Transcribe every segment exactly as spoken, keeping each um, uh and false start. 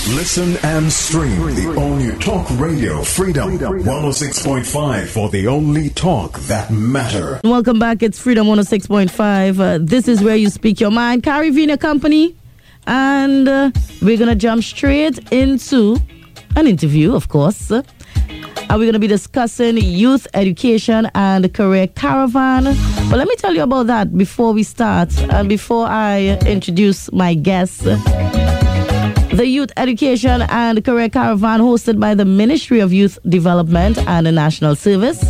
Listen and stream the all-new Talk Radio Freedom one oh six point five for the only talk that matter. Welcome back. It's Freedom one oh six point five. Uh, this is where you speak your mind. Carrie Vina Company. And uh, we're going to jump straight into an interview, of course. Uh, and we're going to be discussing youth education and career caravan. But let me tell you about that before we start and before I introduce my guests. The Youth Education and Career Caravan, hosted by the Ministry of Youth Development and the National Service,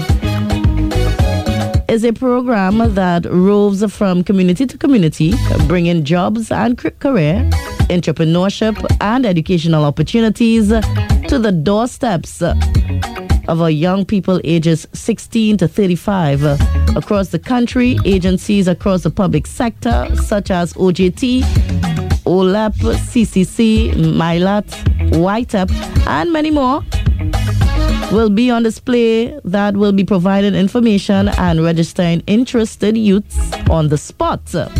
is a program that roves from community to community, bringing jobs and career, entrepreneurship, and educational opportunities to the doorsteps of our young people ages sixteen to thirty-five across the country. Agencies across the public sector, such as O J T, O L E P, C C C, MILAT, Y T E P, and many more will be on display that will be providing information and registering interested youths on the spot.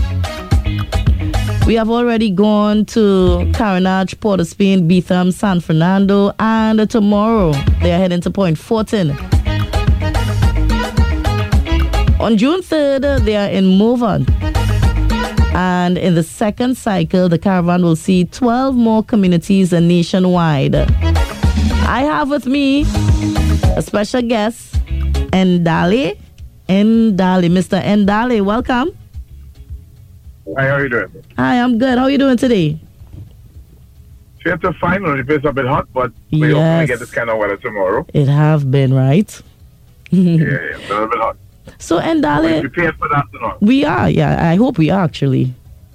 We have already gone to Carenage, Port of Spain, Betham, San Fernando, and tomorrow they are heading to Point Fortin. On June third, they are in Morvant. And in the second cycle, the caravan will see twelve more communities nationwide. I have with me a special guest, Ndale. Ndale, Mister Ndale, welcome. Hi, how are you doing? Hi, I'm good. How are you doing today? It's fine. The place a bit hot, but we yes. hope we get this kind of weather tomorrow. It have been, right? yeah, yeah, a little bit hot. So, Ndale, we prepared for that or not? We are, yeah. I hope we are, actually.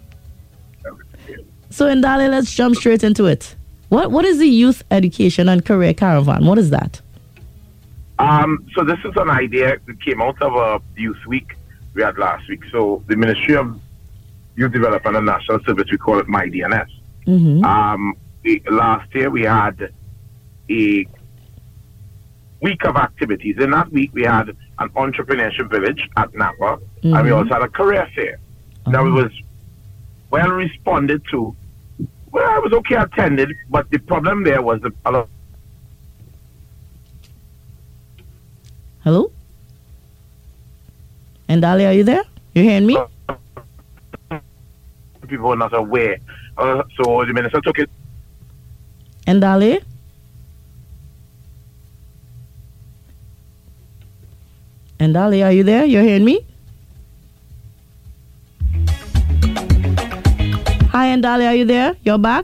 So, Ndale, let's jump straight into it. What What is the Youth Education and Career Caravan? What is that? Um, so this is an idea that came out of a Youth Week we had last week. So the Ministry of Youth Development and National Service, we call it My D N S. Mm-hmm. Um, we, last year we had a week of activities. In that week we had an entrepreneurship village at Napa, mm-hmm. and we also had a career fair. Uh-huh. Now it was well responded to. Well, I was okay attended, but the problem there was the a lot. Hello? Ndale, are you there? You hearing me? People were not aware. Uh, so the minister took it. Ndale? Ndale, are you there? You hearing me? Hi, Ndale, are you there? You're back?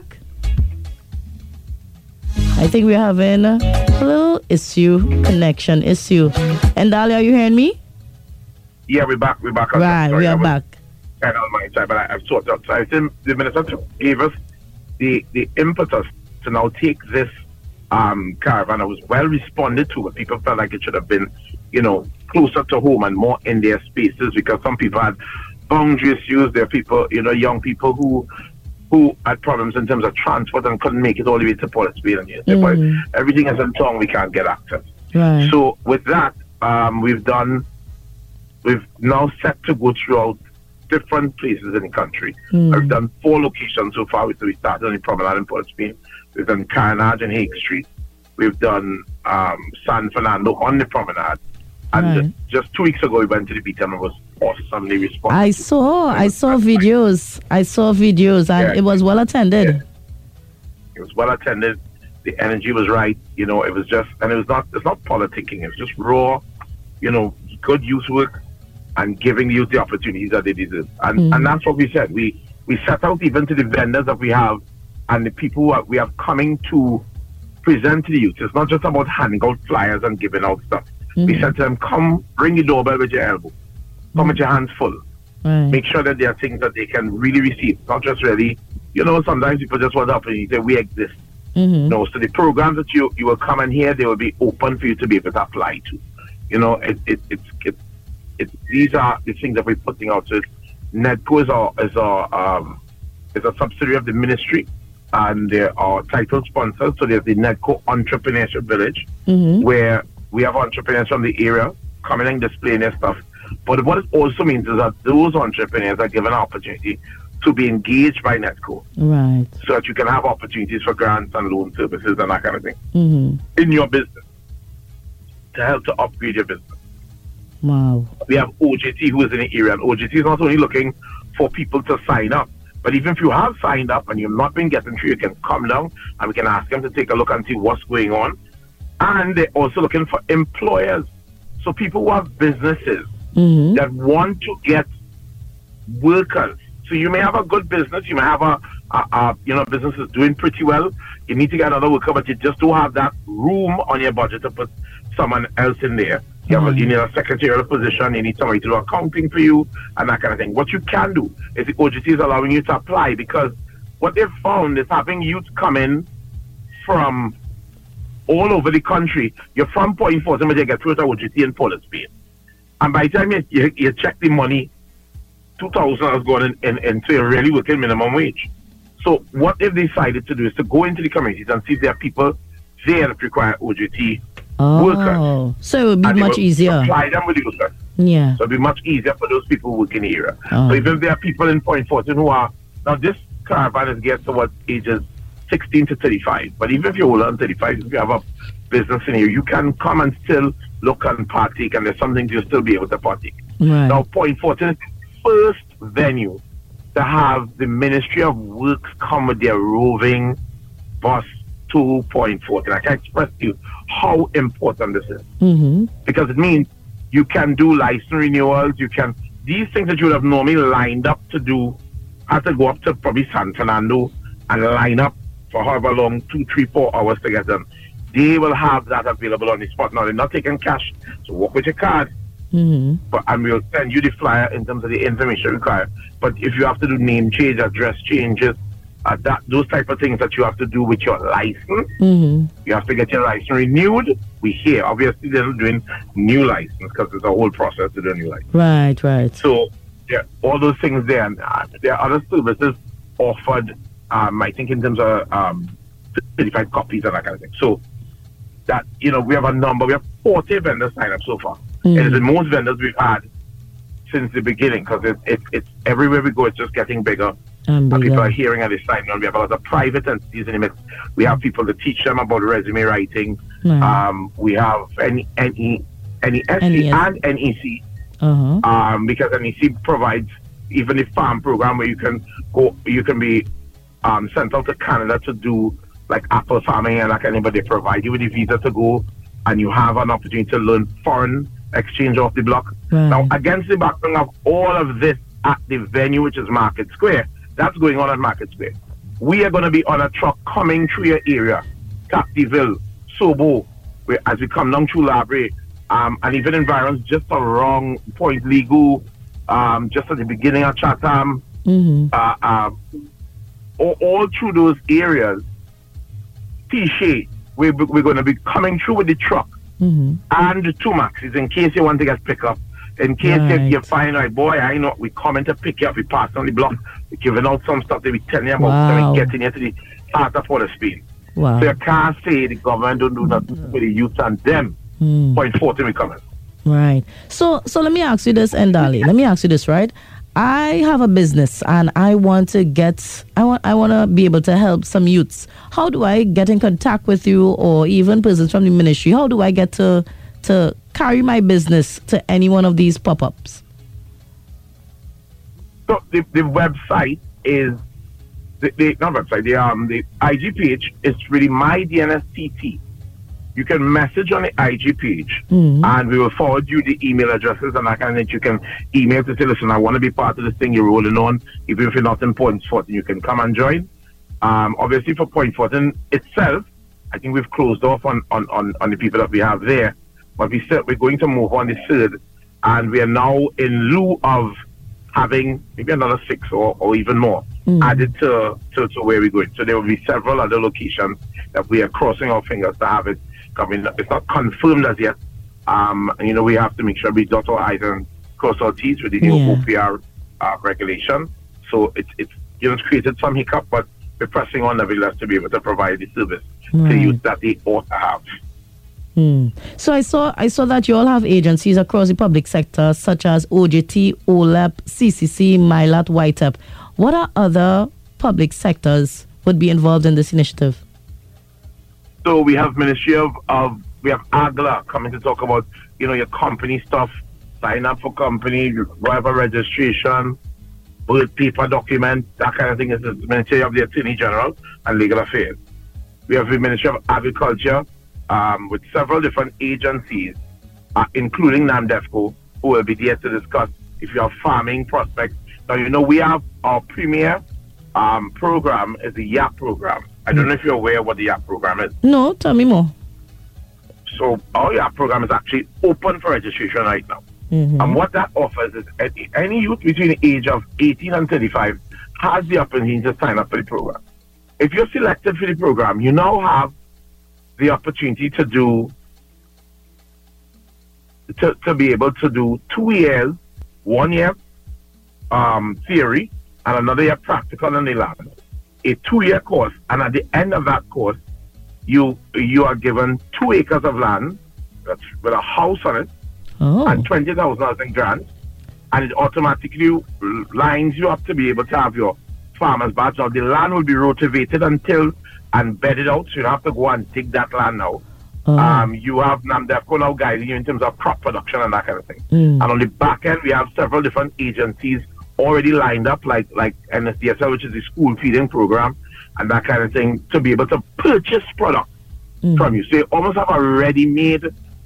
I think we're having a little issue, connection issue. Ndale, are you hearing me? Yeah, we're back. We're back. Right, Sorry, we are back. Kind of on my side, but I, I've sorted out. So I think the minister gave us the, the impetus to now take this um, caravan. It was well responded to, but people felt like it should have been, you know, closer to home and more in their spaces, because some people had boundary issues. There are people, you know, young people who who had problems in terms of transport and couldn't make it all the way to Port of Spain. And mm. everything is in town, we can't get access. Right. So with that, um, we've done, we've now set to go throughout different places in the country. Mm. We've done four locations so far. So we started on the promenade in Port of Spain. We've done Carenage and Hague Street. We've done um, San Fernando on the promenade. And right. just two weeks ago, we went to the beach and it was awesomely responsive. I saw, I saw videos. I saw videos, and yeah, it was well attended. Yeah. It was well attended. The energy was right. You know, it was just, and it was not, it's not politicking. It was just raw, you know, good youth work and giving youth the opportunities that they deserve. And mm. and that's what we said. We we set out even to the vendors that we have and the people who are, we have coming to present to the youth. It's not just about handing out flyers and giving out stuff. Mm. We said to them, come, ring the doorbell with your elbow. Come mm. with your hands full. Right. Make sure that there are things that they can really receive. Not just really, you know, sometimes people just want to help and you say, we exist. Mm-hmm. No, so the programs that you, you will come in here, they will be open for you to be able to apply to. You know, it, it, it's, it, it, these are the things that we're putting out. So NEDCO is our, is our, um, is a subsidiary of the ministry, and they're our title sponsors. So there's the NEDCO Entrepreneurship Village, mm-hmm. where we have entrepreneurs from the area coming and displaying their stuff. But what it also means is that those entrepreneurs are given an opportunity to be engaged by NETCO. Right. So that you can have opportunities for grants and loan services and that kind of thing Mm-hmm. in your business to help to upgrade your business. Wow. We have O J T who is in the area, and O J T is not only looking for people to sign up, but even if you have signed up and you've not been getting through, you can come down and we can ask them to take a look and see what's going on. And they're also looking for employers. So people who have businesses Mm-hmm. that want to get workers. So you may have a good business, you may have a, a, a you know, business is doing pretty well. You need to get another worker, but you just don't have that room on your budget to put someone else in there. You, have a, you need a secretarial position, you need somebody to do accounting for you, and that kind of thing. What you can do is the O G T is allowing you to apply, because what they've found is having youth come in from all over the country. You're from Point Fortin, but you get through to O G T in Port of Spain. And by the time you, you, you check the money, two thousand has gone in, in, into your really working minimum wage. So what they've decided to do is to go into the communities and see if there are people there that require O G T oh, workers. So it would be And they much will easier. supply them with the workers. Yeah. So it'll be much easier for those people who work in the area. Oh. So even if there are people in Point Fortin who are, now this caravan is geared towards ages sixteen to thirty-five. But even if you're older than thirty-five, if you have a business in here, you can come and still look and partake, and there's something to still be able to partake. Right. Now, Point Fortin is the first venue to have the Ministry of Works come with their roving bus to Point Fortin. I can express to you how important this is. Mm-hmm. Because it means you can do license renewals, you can, these things that you would have normally lined up to do, have to go up to probably San Fernando and line up for however long, two, three, four hours to get them. They will have that available on the spot. Now, they're not taking cash, so walk with your card. Mm-hmm. But and we'll send you the flyer in terms of the information required. But if you have to do name change, address changes, uh, that those type of things that you have to do with your license, Mm-hmm. you have to get your license renewed. We hear obviously they're not doing new license because it's a whole process to do a new license. Right, right. So yeah, all those things there, and uh, there are other services offered. Um, I think in terms of um, certified copies and that kind of thing. So that, you know, we have a number. We have forty vendors signed up so far. Mm. It is the most vendors we've had since the beginning, because it, it, it's everywhere we go, it's just getting bigger. And And people are bigger. hearing and they sign on. We have a lot of private entities in the mix. We have people to teach them about resume writing. Right. Um, we have N E S C N E S. and N E C, Uh-huh. um, because N E C provides even a farm program where you can go, you can be um, sent out to Canada to do like apple farming and that kind of thing, but they provide you with a visa to go, and you have an opportunity to learn foreign exchange off the block. Right. Now, against the background of all of this at the venue, which is Market Square, that's going on at Market Square. We are going to be on a truck coming through your area, Captiville, Sobo, where, as we come down through Labre, um, and even environs just around Point Legal, um, just at the beginning of Chatham, Mm-hmm. uh, uh, all, all through those areas, T-Shade, we're, we're going to be coming through with the truck Mm-hmm. and the two maxes in case you want to get picked up. In case Right. you, you find out, boy, I know, we coming to pick you up, we pass on the block, we're giving out some stuff that we telling you about, Wow. so we getting you to the heart of Port of Spain. Wow. So you can't say the government don't do nothing for the youth and them. Mm. Point forty we coming. Right. So so let me ask you this, Ndali. Let me ask you this, right? I have a business and I want to get I want I want to be able to help some youths. How do I get in contact with you, or even persons from the ministry? How do I get to to carry my business to any one of these pop-ups? So the, the website is the, the not website, the um the I G page is really My D N S T T. You can message on the I G page, Mhm. and we will forward you the email addresses and that kind of thing. You can email to say, listen, I want to be part of this thing you're rolling on. Even if you're not in Point Fortin, you can come and join. Um, obviously, for Point Fortin itself, I think we've closed off on, on, on, on the people that we have there. But we still, we're going to move on the third, and we are now in lieu of having maybe another six or, or even more Mm. added to, to, to where we're going. So there will be several other locations that we are crossing our fingers to have it coming. It's not confirmed as yet. Um, you know, we have to make sure we dot our I's and cross our T's with the new Yeah. O P R uh, regulation. So it's, it's, you know, it's created some hiccup, but we're pressing on nevertheless to be able to provide the service Right. to youth that they ought to have. Hmm. So I saw I saw that you all have agencies across the public sector, such as O J T, O L E P, C C C, MyLat, White Up. What are other public sectors would be involved in this initiative? So we have Ministry of, of we have AGLA coming to talk about, you know, your company stuff, sign up for company, whatever registration, birth paper document, that kind of thing. Is the Ministry of the Attorney General and Legal Affairs. We have the Ministry of Agriculture um, with several different agencies, uh, including NAMDEFCO, who will be there to discuss if you have farming prospects. Now, you know, we have our premier um, program is the Y A P program. I don't know if you're aware what the Y A P program is. No, tell me more. So our Y A P program is actually open for registration right now. Mm-hmm. And what that offers is any, any youth between the age of eighteen and thirty-five has the opportunity to sign up for the program. If you're selected for the program, you now have the opportunity to do, to, to be able to do two years, one year um, theory, and another year practical on the land. A two-year course, and at the end of that course, you you are given two acres of land that's with a house on it, oh. and twenty thousand dollars in grants, and it automatically lines you up to be able to have your farmer's badge. Now, the land will be rotivated until and bedded out, so you don't have to go and dig that land now. Oh. Um, you have NAMDEFCO now guiding you in terms of crop production and that kind of thing. Mm. And on the back end, we have several different agencies already lined up, like like N S D S L, which is the school feeding program, and that kind of thing, to be able to purchase product mm. from you. So you almost have a ready-made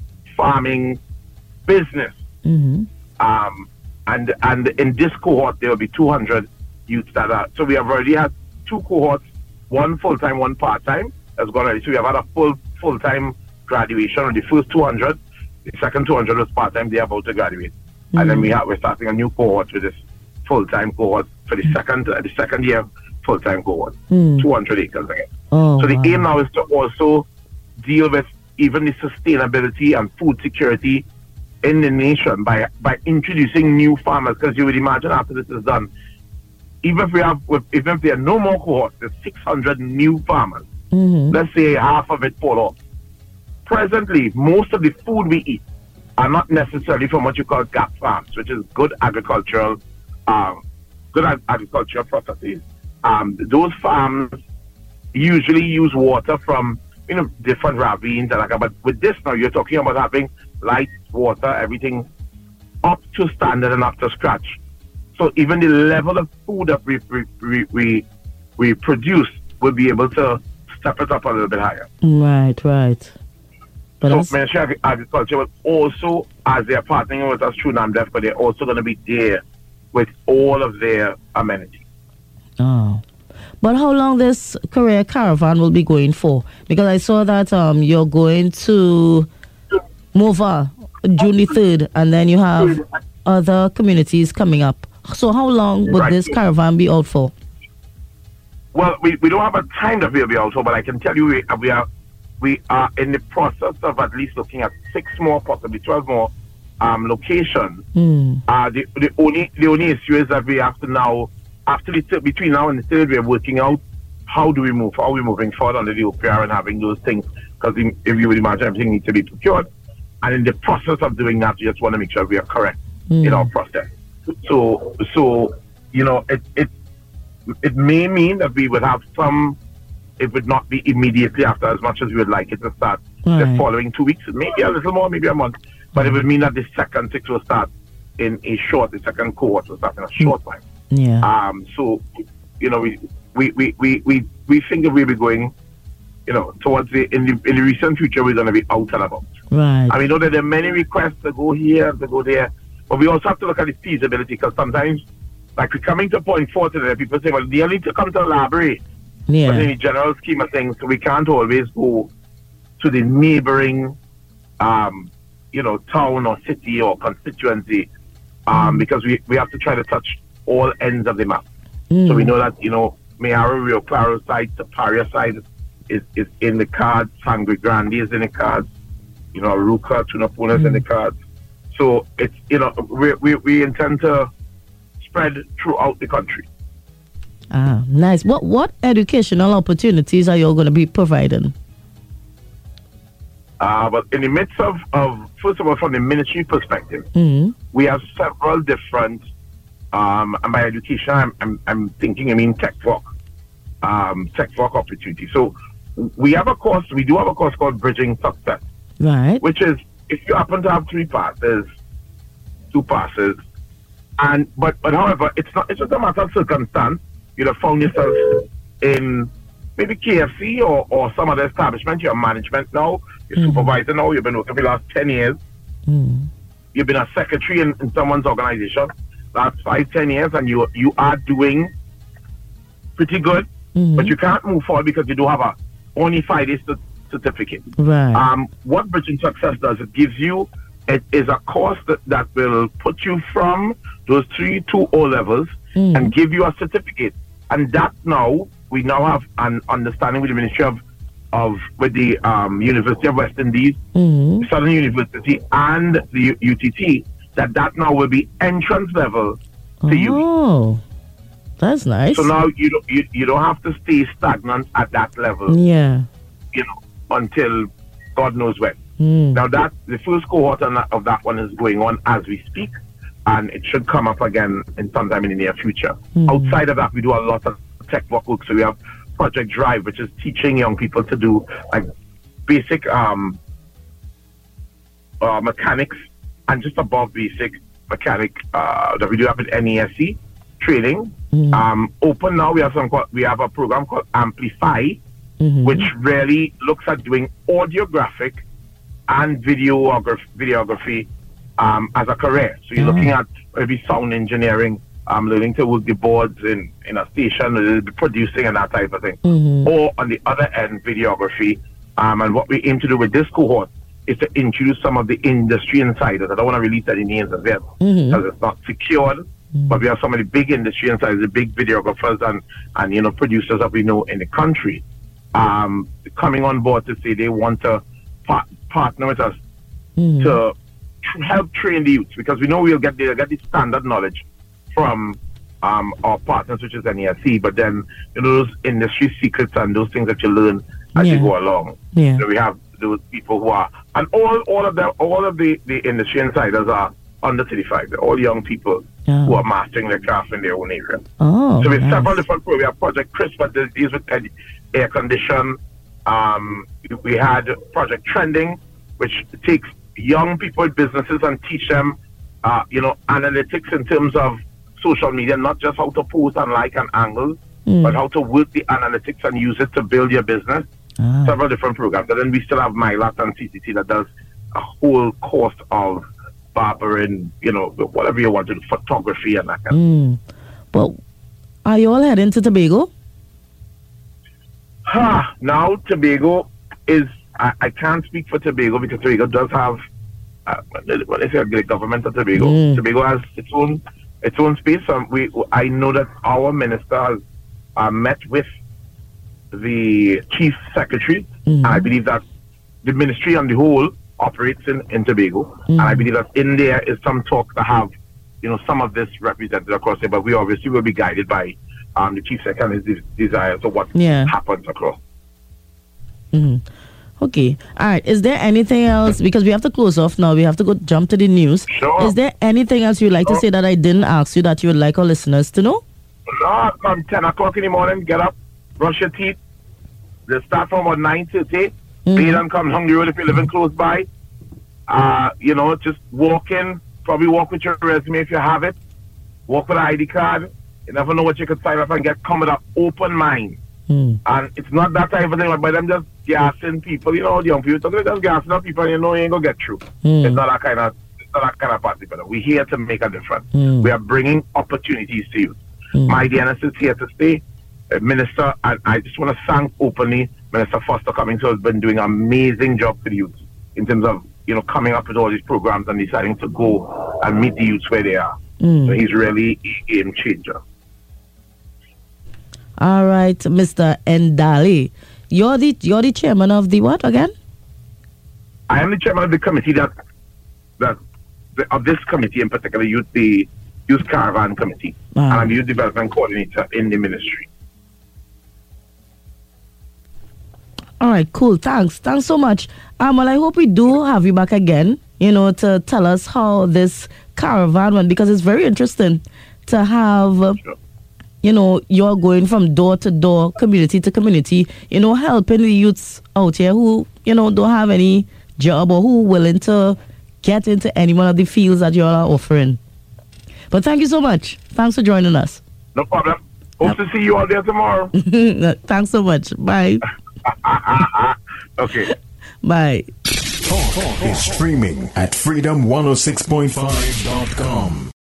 farming business. Mm-hmm. Um, and and in this cohort, there will be two hundred youths that are. So we have already had two cohorts, one full-time, one part-time. That's gone already. So we have had a full full-time graduation on the first two hundred. The second two hundred was part-time. They are about to graduate, mm-hmm. and then we have we're starting a new cohort with this full-time cohort for the second uh, the second year full-time cohort, mm. two hundred acres again. Oh, so the wow. aim now is to also deal with even the sustainability and food security in the nation by by introducing new farmers. Because you would imagine after this is done, even if we have even if there are no more cohorts, there's six hundred new farmers. Mm-hmm. Let's say half of it fall off. Presently, most of the food we eat are not necessarily from what you call gap farms, which is good agricultural. Um, good ag- agricultural processes. Um, those farms usually use water from, you know, different ravines and like that. But with this now, you're talking about having light water, everything up to standard and up to scratch. So even the level of food that we we we we, we produce will be able to step it up a little bit higher. Right, right. But so Ministry of Agriculture will also, as they're partnering with us through NAMDEF, but they're also going to be there with all of their amenities. Oh. But how long this career caravan will be going for? Because I saw that um you're going to Mova June the third, and then you have other communities coming up. So how long would right. this caravan be out for? Well, we, we don't have a time that we'll be out for, but I can tell you we, we are we are in the process of at least looking at six more, possibly twelve more Um, location. Mm. Uh, the, the only the only issue is that we have to now, after the th- between now and the third, we are working out how do we move, how are we moving forward under the O P R and having those things, because if you would imagine, everything needs to be procured, and in the process of doing that, we just want to make sure we are correct mm. in our process. So, so you know, it it it may mean that we would have some. It would not be immediately after, as much as we would like it to start right. the following two weeks, maybe a little more, maybe a month. But it would mean that the second six will start in a short, the second cohort will start in a short time. Yeah. Um. So, you know, we we, we, we, we, we think that we'll be going, you know, towards the in the in the recent future we're gonna be out and about. Right. And we know that there are many requests to go here, to go there, but we also have to look at the feasibility, because sometimes, like we're coming to point four today, people say, well, they need to come to the library. Yeah. But in the general scheme of things, we can't always go to the neighboring um you know, town or city or constituency, um, mm. because we, we have to try to touch all ends of the map. Mm. So we know that, you know, Mayaro, Rio Claro side, Taparia side is, is in the cards, Sangre Grande is in the cards, you know, Aruca, Tunapuna is mm. in the cards. So it's, you know, we, we, we intend to spread throughout the country. Ah, nice. What, what educational opportunities are you going to be providing? Uh, but in the midst of, of, first of all, from the ministry perspective, mm-hmm. we have several different Um, and by education, I'm, I'm, I'm thinking, I mean, tech work, um, tech work opportunity. So we have a course, we do have a course called Bridging Success. Right. Which is, if you happen to have three passes, two passes, and, but, but however, it's not, it's just a matter of circumstance. You'd have found yourself in maybe K F C or, or some other establishment. You're management now, you're mm. supervisor now, you've been working for the last ten years. Mm. You've been a secretary in, in someone's organization last five, ten years, and you you are doing pretty good, mm-hmm. but you can't move forward because you don't have a only five days certificate. Right. Um, what Bridging Success does, it gives you, it is a course that, that will put you from those three to O levels mm. and give you a certificate. And that now, we now have an understanding with the Ministry of, of with the um, University of West Indies, mm-hmm. Southern University, and the U T T, that that now will be entrance level to oh, you. Oh, that's nice. So now you don't you, you don't have to stay stagnant at that level. Yeah. You know, until God knows when. Mm. Now that the first cohort of that, of that one is going on as we speak, and it should come up again in sometime in the near future. Mm. Outside of that, we do a lot of tech work. So we have Project Drive, which is teaching young people to do like basic um, uh, mechanics. And just above basic mechanic uh, that we do have at N E S C training. Mm-hmm. Um, open now, we have some. We have a program called Amplify, mm-hmm. which really looks at doing audiographic and videography, videography um, as a career. So you're mm-hmm. looking at maybe sound engineering, um, learning to work the boards in, in a station, producing and that type of thing. Mm-hmm. Or on the other end, videography. Um, and what we aim to do with this cohort is to introduce some of the industry insiders. I don't want to release any names as yet mm-hmm. because it's not secured, mm-hmm. but we have some of the big industry insiders, the big videographers and, and you know, producers that we know in the country um, coming on board to say they want to par- partner with us mm-hmm. to tr- help train the youths, because we know we'll get the, get the standard knowledge from um, our partners, which is N E S C, but then you know, those industry secrets and those things that you learn as yeah. you go along. Yeah. So we have those people who are, and all all of them, all of the, the industry insiders are under thirty-five. They're all young people oh. who are mastering their craft in their own area. Oh, so we have nice. several different programs. We have Project Crisp, that deals with air condition. Um, we had Project Trending, which takes young people with businesses and teach them, uh, you know, analytics in terms of social media, not just how to post and like and angle, mm. but how to work the analytics and use it to build your business. Ah. Several different programs. And then we still have MyLat and C C T that does a whole course of barbering, you know, whatever you want to do, photography and that kind mm. of. But are you all heading to Tobago? Ha! Now Tobago is, I, I can't speak for Tobago because Tobago does have, uh, when I say a great government of Tobago, mm. Tobago has its own its own space. Um, we, I know that our minister has uh, met with the chief secretary, mm-hmm. and I believe that the ministry on the whole operates in, in Tobago, mm-hmm. and I believe that in there is some talk to have, you know, some of this represented across there, but we obviously will be guided by um, the chief secretary and his de- desires of what yeah. happens across. Mm-hmm. Okay. All right. Is there anything else? Because we have to close off now. We have to go jump to the news. Sure. Is there anything else you'd like sure. to say that I didn't ask you that you would like our listeners to know? No, come ten o'clock in the morning, get up, brush your teeth. They start from about nine thirty. Mm-hmm. Bathe and come hungry road if you're living close by. Uh, you know, just walk in. Probably walk with your resume if you have it. Walk with an I D card. You never know what you could sign up and get. Come with an open mind. Mm. And it's not that type of thing, but them just gassing people. You know, the young people, they're just gassing up people and you know you ain't going to get through. Mm. It's not that kind of it's not that kind of party, but we're here to make a difference. Mm. We are bringing opportunities to you. Mm. My D N S is here to stay. Uh, Minister, and I just want to thank openly Minister Foster Cummings, who has been doing an amazing job for the youth in terms of, you know, coming up with all these programs and deciding to go and meet the youths where they are. Mm. So he's really a game changer. All right, Mister Ndali, you're the you're the chairman of the what again? I am the chairman of the committee that that the, of this committee in particular, youth the Youth Caravan Committee, wow. and I'm the Youth Development Coordinator in the ministry. All right, cool. Thanks, thanks so much. Um, well, I hope we do have you back again. You know, to tell us how this caravan went, because it's very interesting. to have, Sure. you know, you're going from door to door, community to community, you know, helping the youths out here who, you know, don't have any job or who are willing to get into any one of the fields that you are offering. But thank you so much. Thanks for joining us. No problem. Hope to see you all there tomorrow. Thanks so much. Bye. Okay. Bye. Talk is streaming at freedom one oh six point five dot com.